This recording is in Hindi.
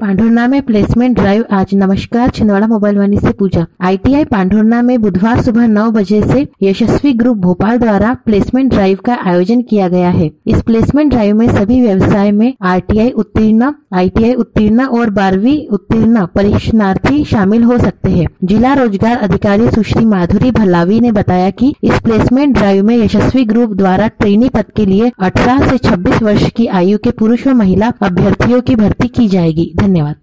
पांढुर्णा में प्लेसमेंट ड्राइव आज। नमस्कार, छिंदवाड़ा मोबाइल वाणी से पूजा। ITI पांढुर्णा में बुधवार सुबह 9 बजे से यशस्वी ग्रुप भोपाल द्वारा प्लेसमेंट ड्राइव का आयोजन किया गया है। इस प्लेसमेंट ड्राइव में सभी व्यवसाय में RTI उत्तीर्ण, ITI उत्तीर्ण और 12वीं उत्तीर्ण परीक्षार्थी शामिल हो सकते हैं। जिला रोजगार अधिकारी सुश्री माधुरी भल्लावी ने बताया कि इस प्लेसमेंट ड्राइव में यशस्वी ग्रुप द्वारा ट्रेनी पद के लिए 18 से 26 वर्ष की आयु के पुरुष व महिला अभ्यर्थियों की भर्ती की जाएगी। धन्यवाद।